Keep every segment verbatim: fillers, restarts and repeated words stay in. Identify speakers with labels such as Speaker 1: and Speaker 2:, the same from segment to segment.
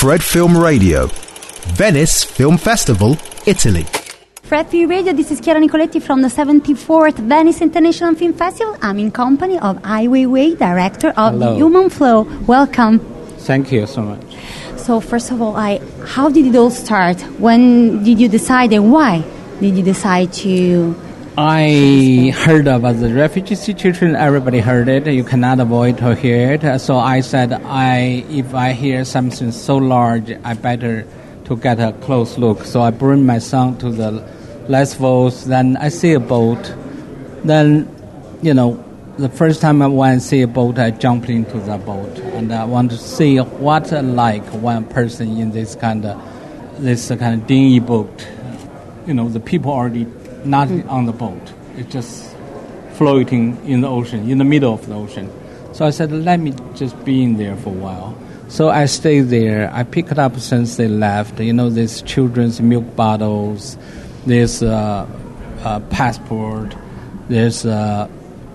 Speaker 1: Fred Film Radio, Venice Film Festival, Italy.
Speaker 2: Fred Film Radio, this is Chiara Nicoletti from the seventy-fourth Venice International Film Festival. I'm in company of Ai Weiwei, director of
Speaker 3: Hello.
Speaker 2: Human Flow. Welcome.
Speaker 3: Thank you so much.
Speaker 2: So first of all, I, how did it all start? When did you decide and why did you decide to...
Speaker 3: I heard about the refugee situation. Everybody heard it. You cannot avoid to hear it. So I said, I if I hear something so large, I better to get a close look. So I bring my son to the Lesvos. Then I see a boat. Then, you know, the first time I went to see a boat, I jumped into the boat, and I want to see what like one person in this kind of this kind of dinghy boat. You know, the people already not mm. on the boat. It's just floating in the ocean, in the middle of the ocean. So I said, let me just be in there for a while. So I stayed there. I picked up since they left. You know, there's children's milk bottles, there's a, a passport, there's a,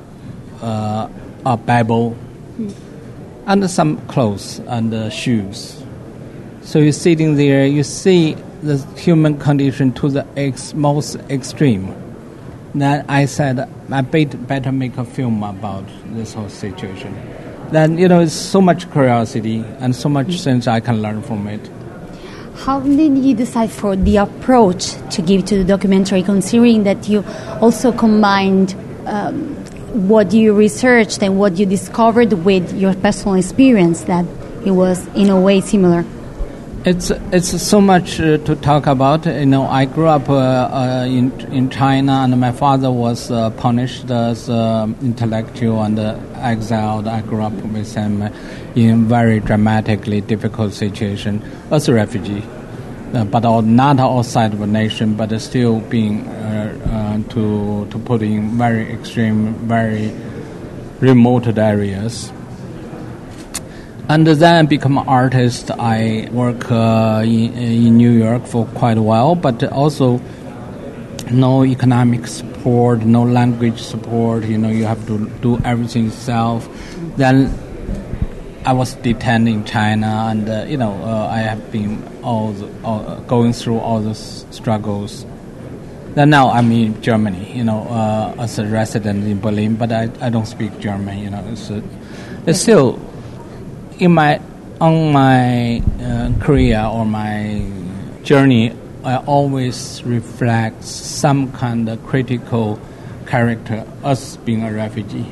Speaker 3: a, a Bible, mm. and some clothes and uh, shoes. So you're sitting there, you see the human condition to the ex- most extreme. Then I said, I bet, better make a film about this whole situation. Then, you know, it's so much curiosity and so much mm. things I can learn from it.
Speaker 2: How did you decide for the approach to give to the documentary, considering that you also combined um, what you researched and what you discovered with your personal experience, that it was in a way similar?
Speaker 3: It's it's so much uh, to talk about. You know, I grew up uh, uh, in in China, and my father was uh, punished as uh, intellectual and uh, exiled. I grew up with him in very dramatically difficult situation as a refugee, uh, but all, not outside of a nation, but still being uh, uh, to to put in very extreme, very remote areas. And then I become an artist. I work uh, in, in New York for quite a while, but also no economic support, no language support. You know, you have to do everything yourself. Then I was detained in China, and uh, you know, uh, I have been all, the, all going through all those struggles. Then now I'm in Germany, you know, uh, as a resident in Berlin, but I, I don't speak German. You know, it's uh, it's still. In my on my uh, career or my journey, I always reflect some kind of critical character, us being a refugee,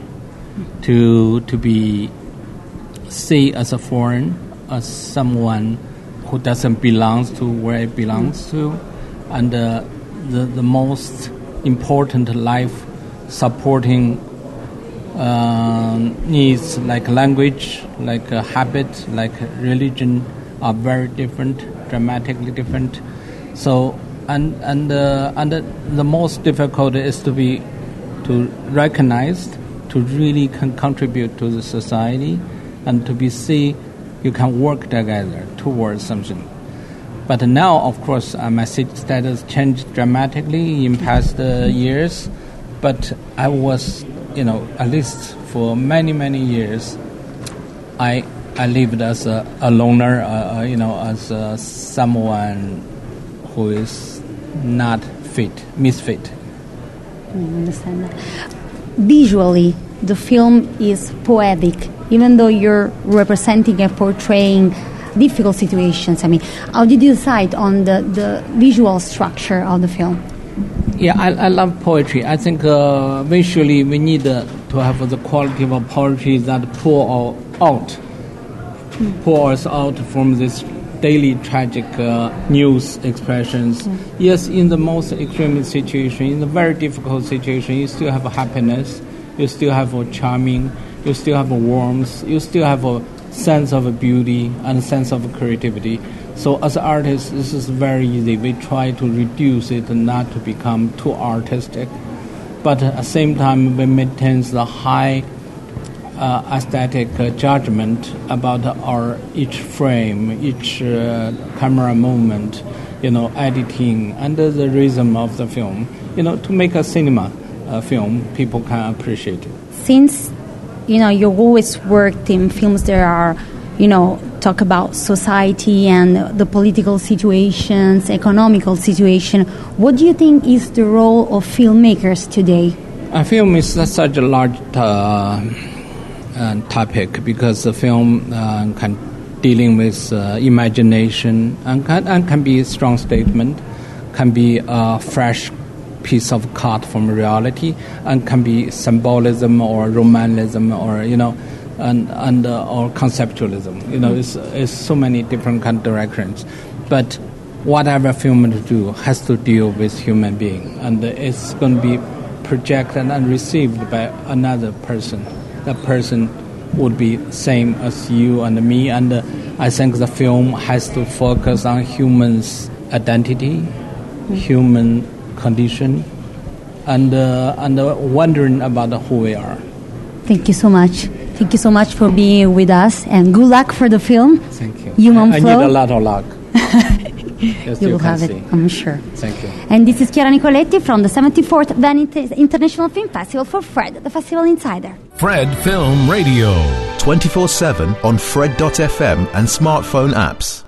Speaker 3: to to be seen as a foreign, as someone who doesn't belong to where it belongs to, and uh, the the most important life supporting. Uh, needs like language, like a habit, like religion are very different, dramatically different. So and and uh, and uh, the most difficult is to be to recognize, to really can contribute to the society, and to be see you can work together towards something. But now, of course, uh, my status changed dramatically in past uh, years. But I was. You know, at least for many, many years, I I lived as a, a loner, uh, you know, as uh, someone who is not fit, misfit.
Speaker 2: I understand that. Visually, the film is poetic, even though you're representing and portraying difficult situations. I mean, how did you decide on the, the visual structure of the film?
Speaker 3: Yeah, I, I love poetry. I think uh, visually we need uh, to have the quality of a poetry that pull out, mm. pull us out from this daily tragic uh, news expressions. Mm. Yes, in the most extreme situation, in a very difficult situation, you still have a happiness, you still have a charming, you still have a warmth, you still have a sense of beauty and a sense of creativity. So as artists, this is very easy. We try to reduce it and not to become too artistic. But at the same time, we maintain the high uh, aesthetic uh, judgment about our each frame, each uh, camera movement, you know, editing, under the rhythm of the film, you know, to make a cinema uh, film, people can appreciate it.
Speaker 2: Since, you know, you always worked in films that are you know, talk about society and the political situations, economical situation. What do you think is the role of filmmakers today?
Speaker 3: A film is such a large uh, uh, topic because the film uh, can dealing with uh, imagination and can, and can be a strong statement, can be a fresh piece of cut from reality, and can be symbolism or romanticism or, you know, and, and uh, or conceptualism. You know, it's, it's so many different kind of directions. But whatever film to do has to deal with human being, and it's going to be projected and received by another person. That person would be same as you and me, and uh, I think the film has to focus on humans' identity, mm-hmm. human condition, and uh, and uh, wondering about who we are.
Speaker 2: Thank you so much. Thank you so much for being with us, and good luck for the film.
Speaker 3: Thank you.
Speaker 2: Human
Speaker 3: I, I
Speaker 2: Flow.
Speaker 3: need a lot of luck. Yes,
Speaker 2: you,
Speaker 3: you
Speaker 2: will have
Speaker 3: see.
Speaker 2: it, I'm sure.
Speaker 3: Thank you.
Speaker 2: And this is Chiara Nicoletti from the seventy-fourth Venice International Film Festival for Fred, the Festival Insider.
Speaker 1: Fred Film Radio. twenty-four seven on Fred dot f m and smartphone apps.